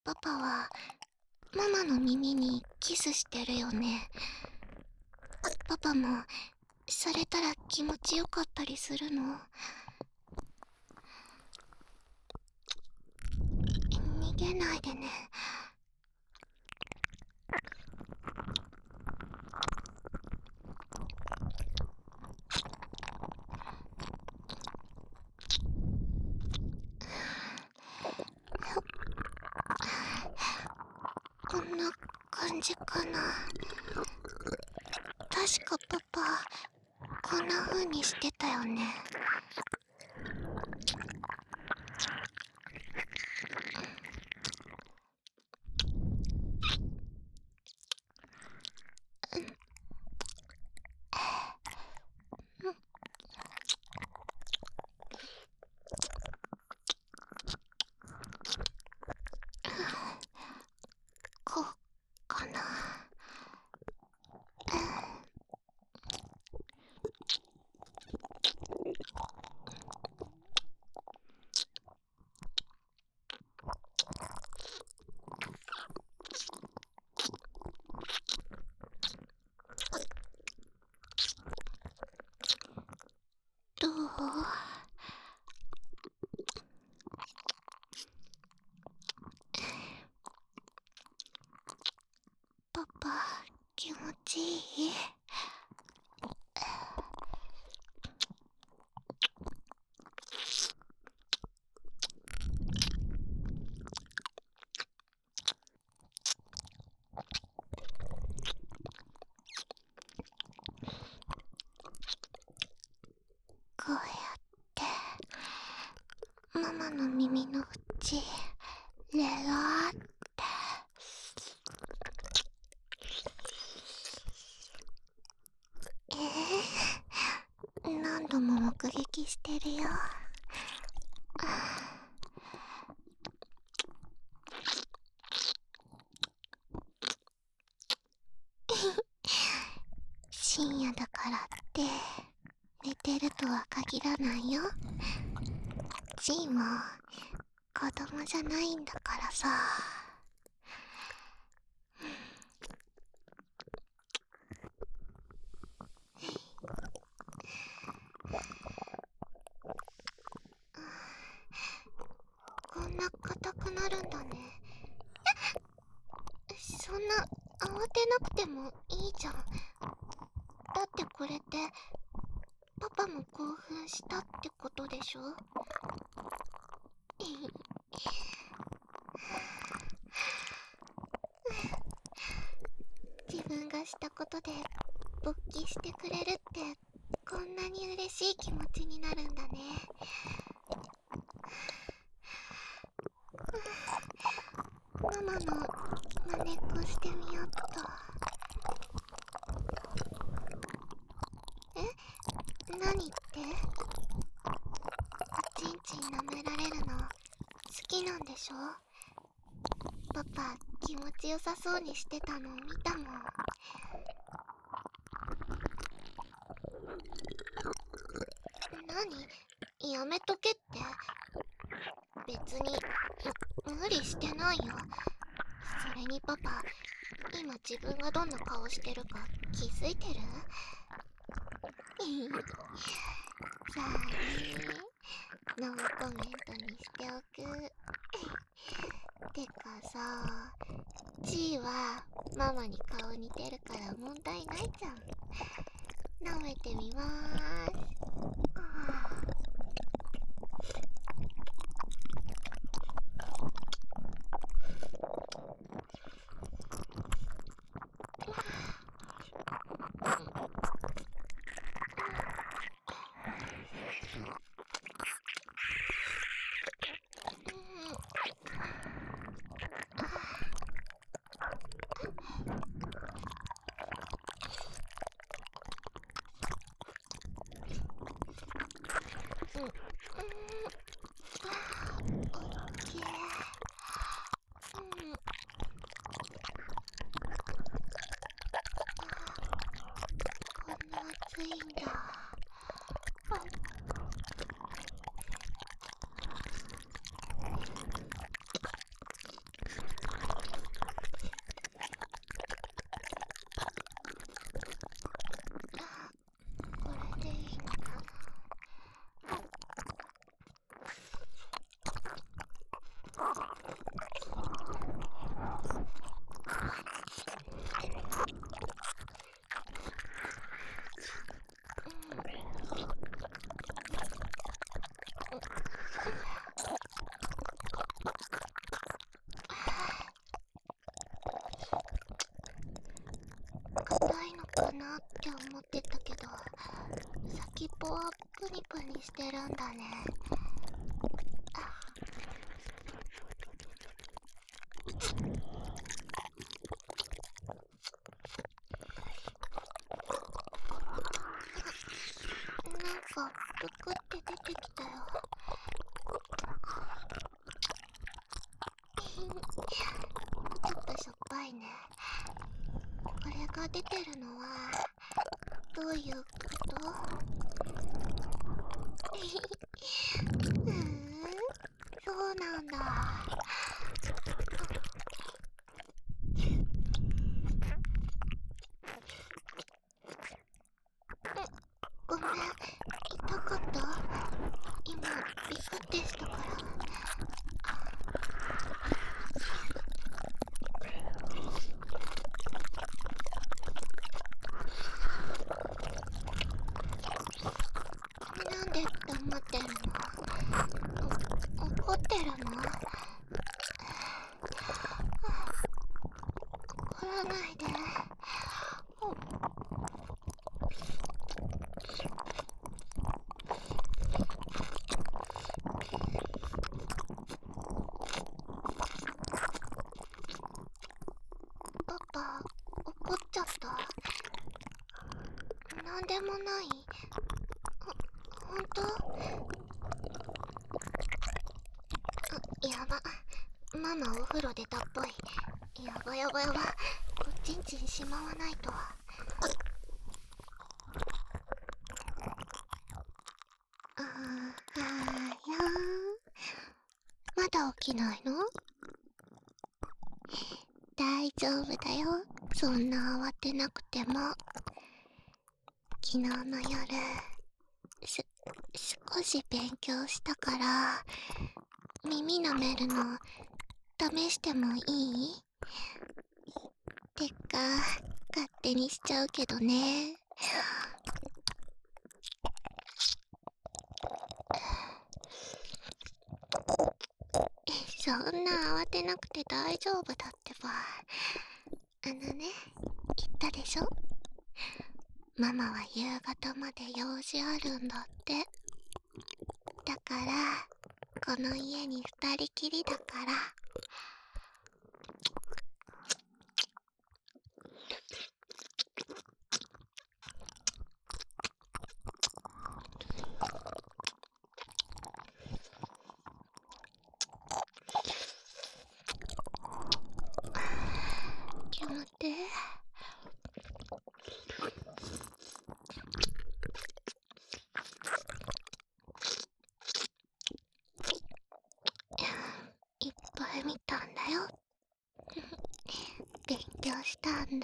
パパはママの耳にキスしてるよね。パパもされたら気持ちよかったりするの？逃げないでね。こんな感じかな。確かパパこんな風にしてたよね。こうかな。どう？パパ気持ちいい？こうやってママの耳の縁レローって。何度も目撃してるよ。深夜だからって寝てるとは限らないよ。ジーも子供じゃないんだからさ。こんな硬くなるんだね。そんな慌てなくてもいいじゃん。だってこれってパパも興奮したってことでしょ？自分がしたことで勃起してくれるってこんなに嬉しい気持ちになるんだね。ママの真似っこしてみよっと。何って？おちんちん舐められるの好きなんでしょ？パパ気持ちよさそうにしてたの見たもん。何？やめとけって。別に無理してないよ。それにパパ今自分がどんな顔してるか気づいてる？さあね、ノーコメントにしておく。てかさ、G はママに顔似てるから問題ないじゃん。舐めてみまーす。 ってたけど、先っぽはプニプニしてるんだね。なんかぷくって出てきたよ。ちょっとしょっぱいね。これが出てるのはどういうこと？そうなんだ。ごめん、痛かった？今ビクってしたから。なんで黙ってるの？怒ってるの？怒らないで。パパ、怒っちゃった？なんでもない？ほんと？やば。ママお風呂出たっぽい。やばやばやば。ちんちんしまわないと。あーやまだ起きないの？大丈夫だよ。そんな慌てなくても。昨日の夜、少し勉強したから、耳舐めるの試してもいい？てか、勝手にしちゃうけどね。そんな慌てなくて大丈夫だってば。言ったでしょ？ママは夕方まで用事あるんだって。だから、この家に二人きりだから。気持ちいい。いっぱい見たんだよ。勉強したんだ。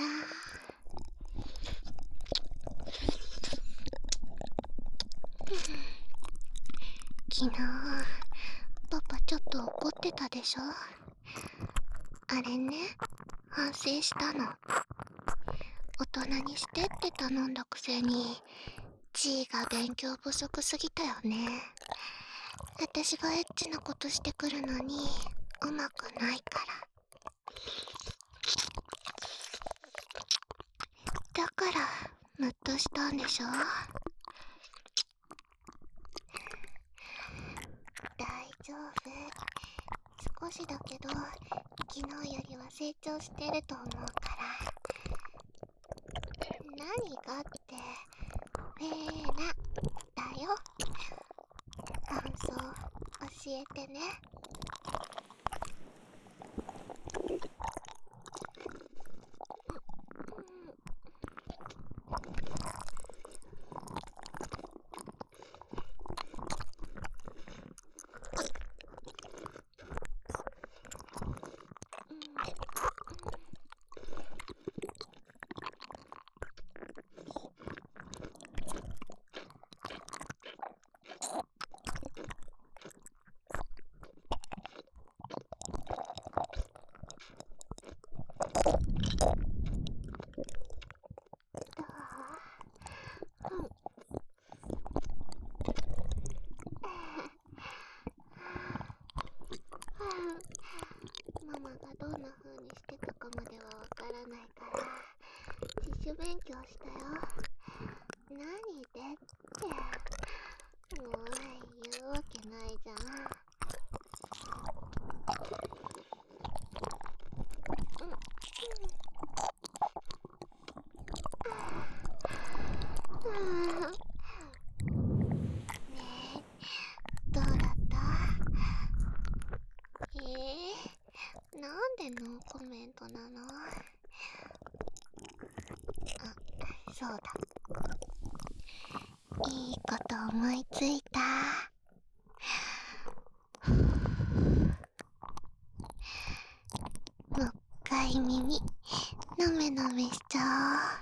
昨日、パパちょっと怒ってたでしょ？あれね、反省したの。大人にしてって頼んだくせに、G が勉強不足すぎたよね。私がエッチなことしてくるのに、うまくないから。だから、ムッとしたんでしょ？大丈夫。少しだけど、昨日よりは成長してると思うから。何がって、フェーラだよ。感想教えてね。ママがどんな風にしてたかまではわからないから自主勉強したよ。 何でってもう言うわけないじゃん。ねえ、どうだった？なんでノーコメントなの？あ、そうだ。いいこと思いついた。もう一回耳なめなめしちゃ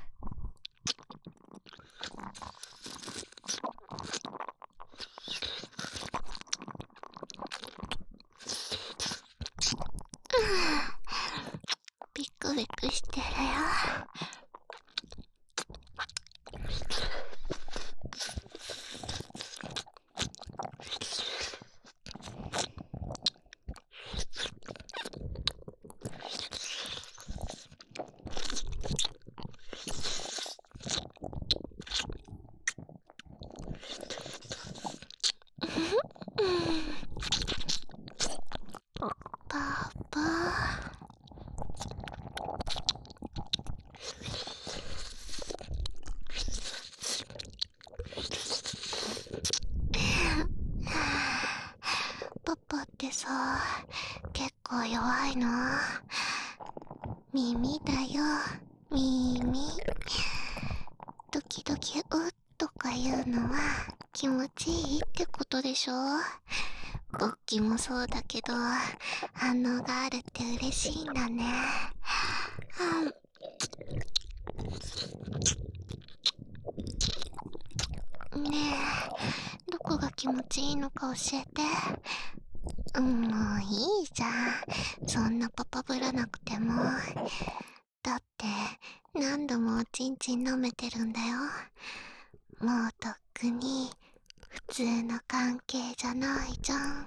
おう。ビクビクしてるよ。パパ。パパってさ、結構弱いの？耳だよ、耳。時々うっとか言うのは気持ちいいってことでしょ？勃起もそうだけど、反応があるって嬉しいんだね。ねえ、どこが気持ちいいのか教えて。もういいじゃん。そんなパパぶらなくても。だって、何度もおちんちん舐めてるんだよ。もうとっくに、普通の関係じゃないじゃん。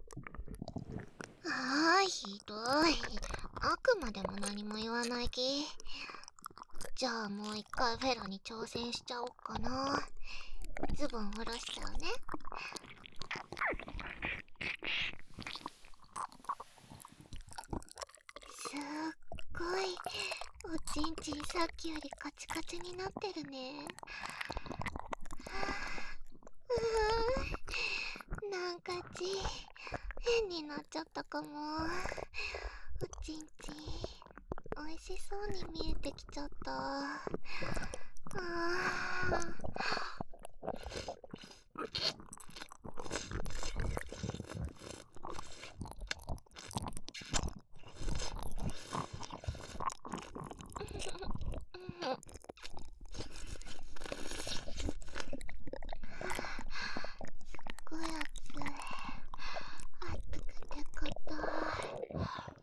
ああ、ひどい。あくまでも何も言わない気。じゃあもう一回フェラに挑戦しちゃおうかな。ズボン下ろしちゃうね。すっごい、おちんちんさっきよりカチカチになってるね。なんか変になっちゃったかも。おちんちん美味しそうに見えてきちゃった。ごい熱い。熱くて硬い。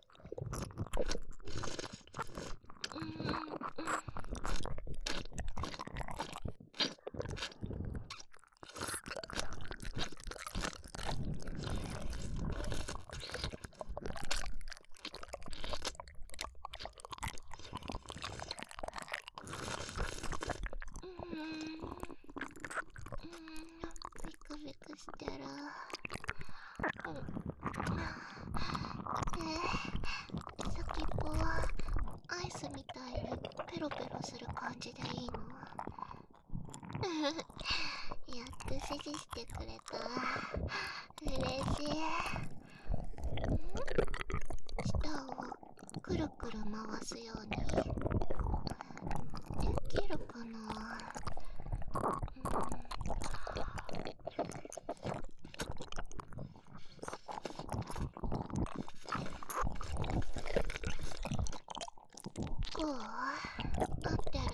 ビクビクしてる。先っぽはアイスみたいにペロペロする感じでいいの？やっと指示してくれた。嬉しい。舌をくるくる回すようにできるかな？こう？合ってる？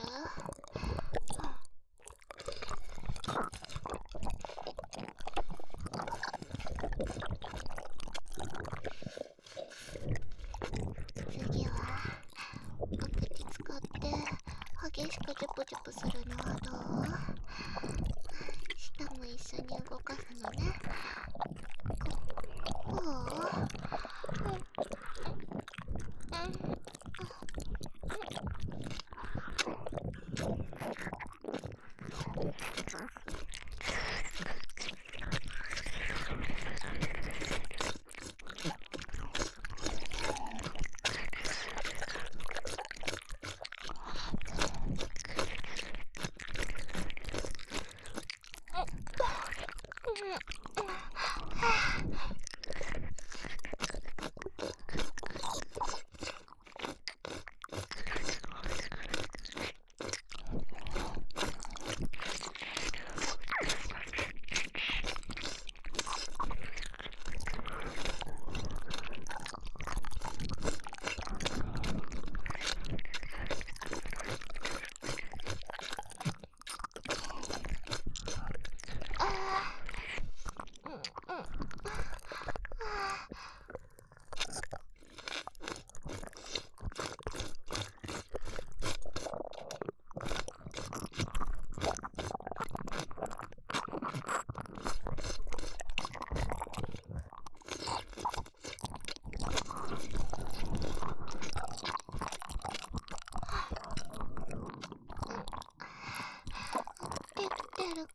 次はお口使って激しくジュプジュプするのはどう？舌も一緒に動かすのね。こう？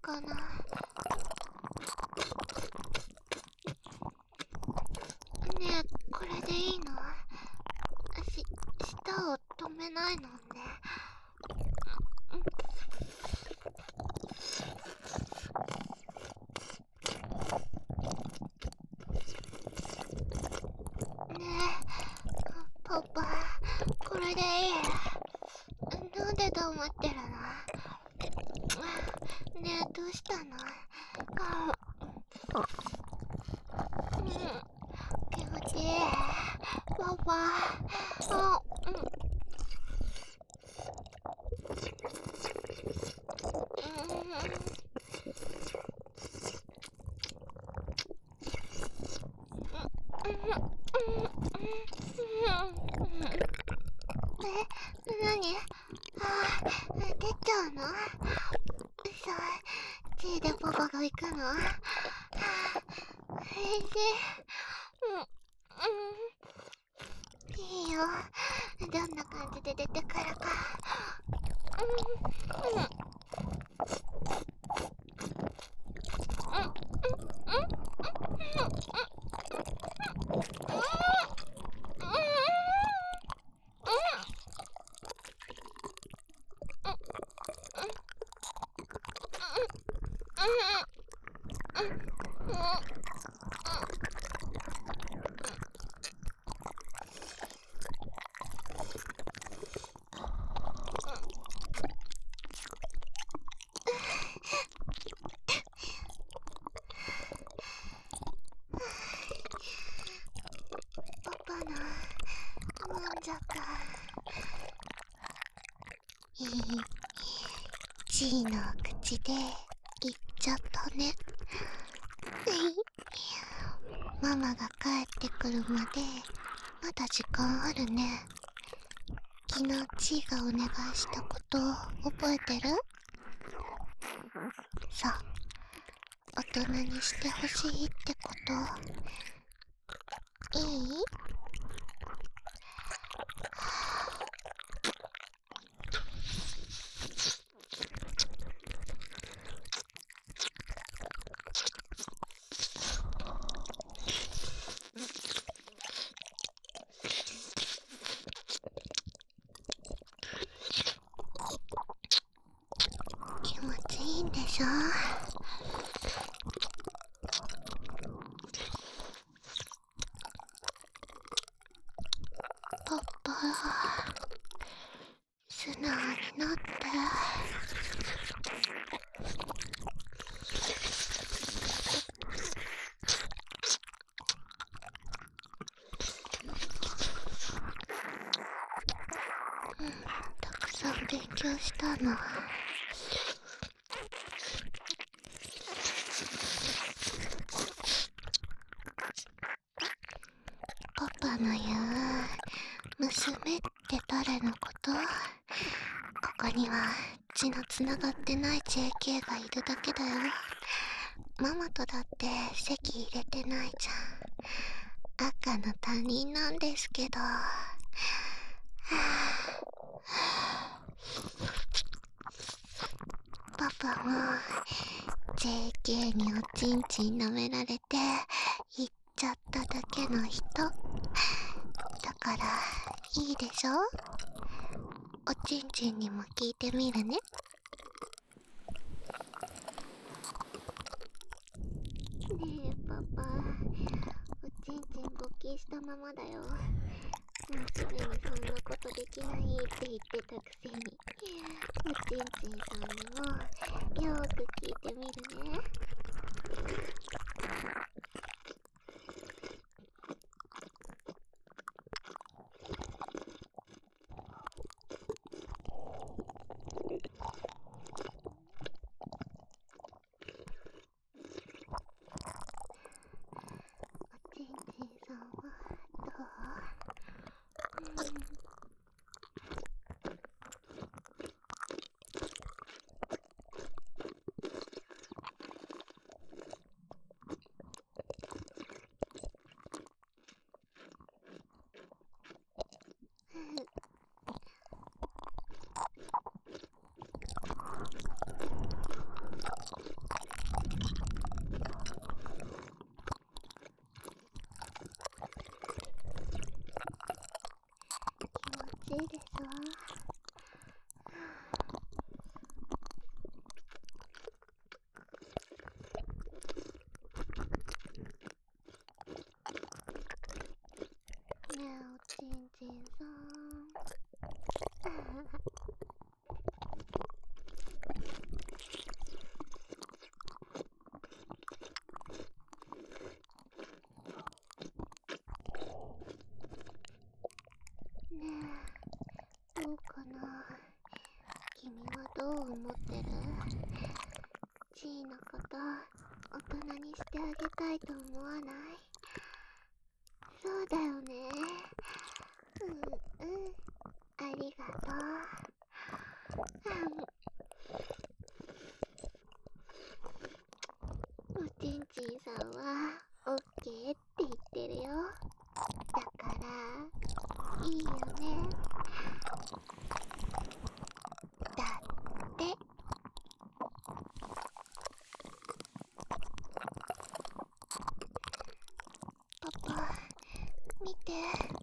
かな。ねえ、これでいいの？舌を止めないのね。ねえ、パパ、これでいい？なんで黙ってるの？ねえ、どうしたの？気持ちいい。パパ、なに？出ちゃうの？さあ、チーでパパが行くの？返事。いいよ。どんな感じで出てくるか。パパのもんじゃか。チーの口で言っちゃったね。ママが帰ってくるまでまだ時間あるね。昨日チーがお願いしたこと覚えてる？そう、大人にしてほしいってこと。いい？気持ちいいんでしょ？パパ、素直になって。たくさん勉強したの。パパの言う娘って誰のこと？ここには血のつながってない JK がいるだけだよ。ママとだって籍入れてないじゃん。赤の他人なんですけど。パパも JK におちんちん舐められて行っちゃっただけの人だからいいでしょ？おちんちんにも聞いてみるね。ねえパパ、おちんちん勃起したままだよ。娘にそんなことできないって言ってたくせに。おちんちんさんにもよーく聞いてみるね。おちんちんさんはどう？ しいでしょ。ねえおちんちんさんねえどうかな。君はどう思ってる？チーのこと大人にしてあげたいと思わない？そうだよね。ありがとう。おちんちんさんはオッケーって言ってるよ。だからいいよね。だって。パパ見て、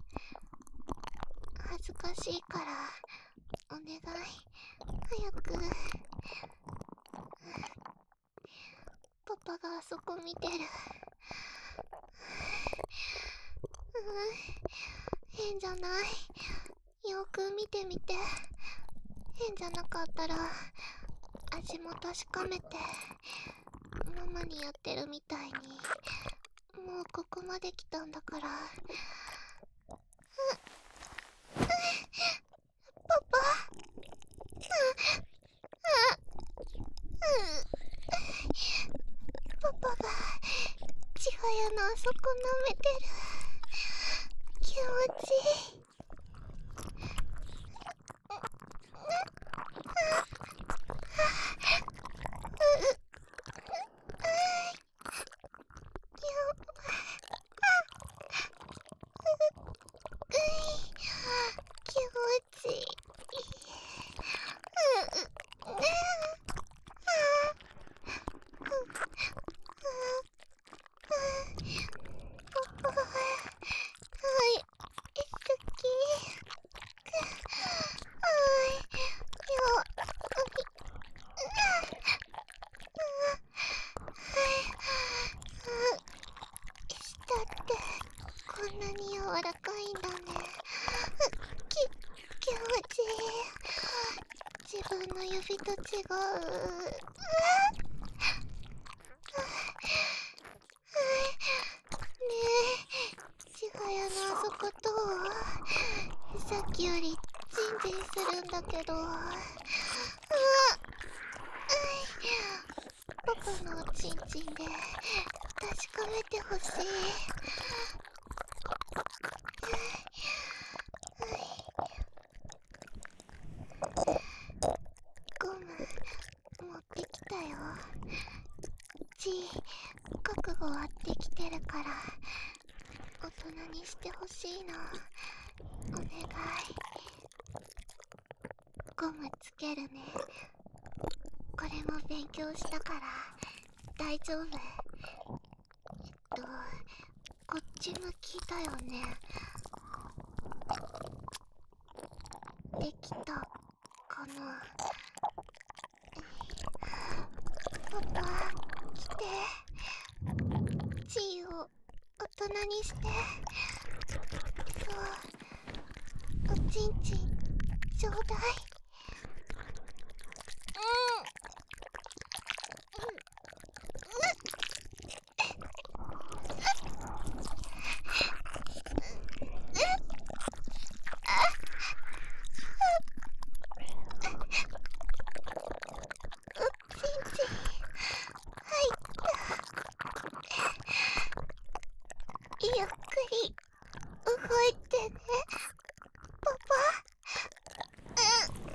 恥ずかしいからお願い、早く。パパがあそこ見てる。変じゃない？よく見てみて。変じゃなかったら味も確かめて。ママにやってるみたいに。もうここまで来たんだから。パパ。パパが千早のあそこ舐めてる。気持ちいい。気持ちいい。舌ってこんなに柔らかいんだね。気持ちいい。自分の指と違う。ねえ、千早のあそこと、さっきよりジンジンするんだけど。パパのおちんちんで確かめてほしい。ゴム持ってきたよ。ちー、覚悟はできてるから大人にしてほしいの。お願い。ゴムつけるね。これも勉強したから大丈夫。こっち向きだよね。できたかな。パパ来て。チーを大人にして。そう、おちんちんちょうだい。ゆっくり動いてね、パパ。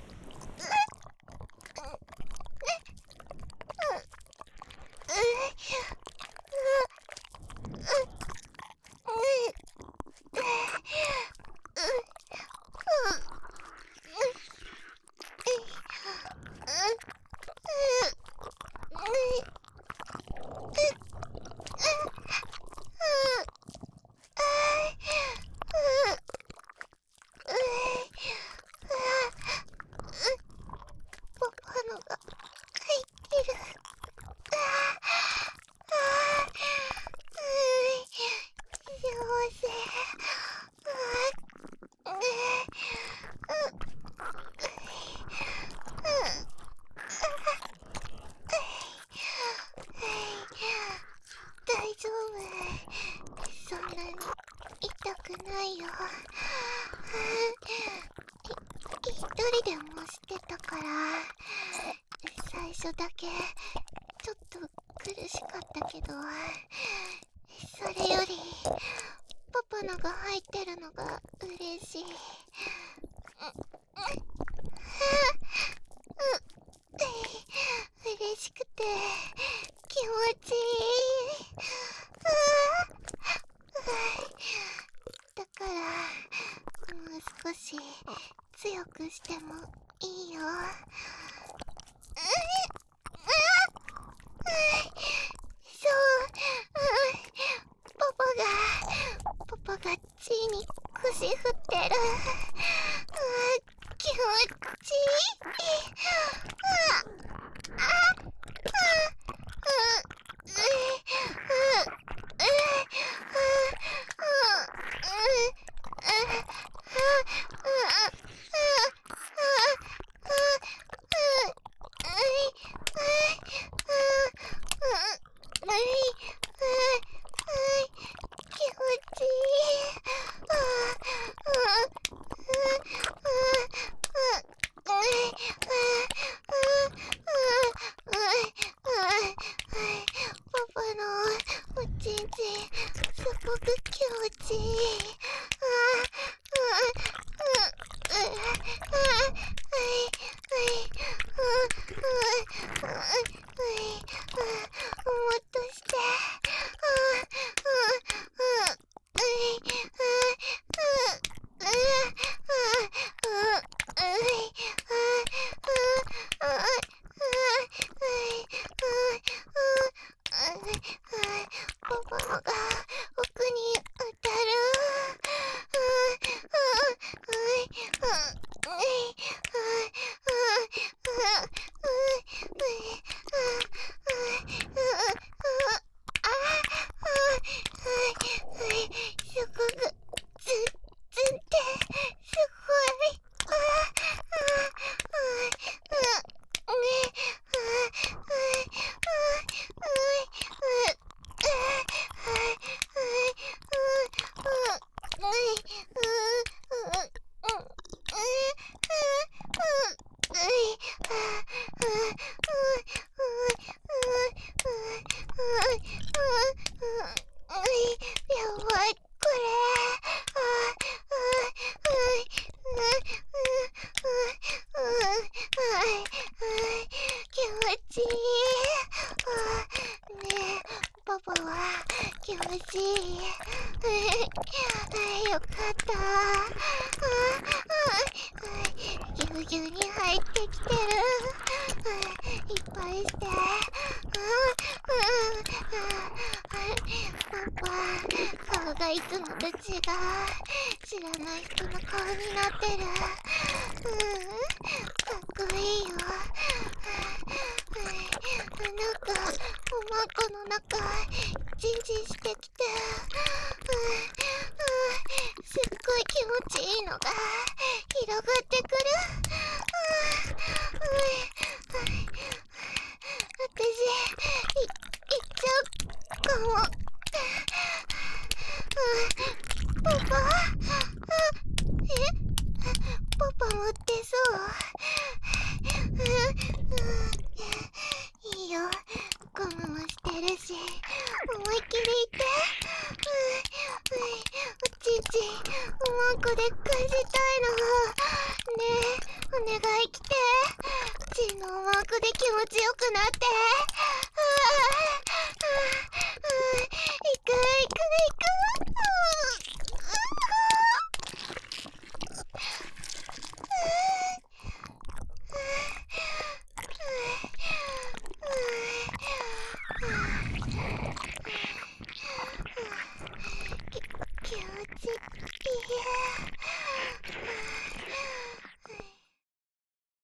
初だけちょっと苦しかったけど、それよりパパのが入ってるのが嬉しい。嬉しくて気持ちいい。だからもう少し強くしてもいいよ。そう、パパが地に腰振ってる。気持ちいい。すごく気持ちいい。もっとして。パパのが奥に当たる。すごくツンツンってすごい。やばいこれ。気持ちいい。ねえパパは気持ちいい。よかった。ぎゅうぎゅうに入ってきてる。いっぱいして。パパ、顔がいつもと違う。知らない人の顔になってる。かっこいいよ。なんかおまんこの中ジンジンしてきて、すっごい気持ちいいのが広がってくる。私いっちゃうかも。パパ、パパ持ってそう。いいよ、ゴムもしてるし、思いっきりいって。おちんちんおまんこで返したいの。ねえ、お願い来て。ちんのおまんこで気持ちよくなって。行く行く行く。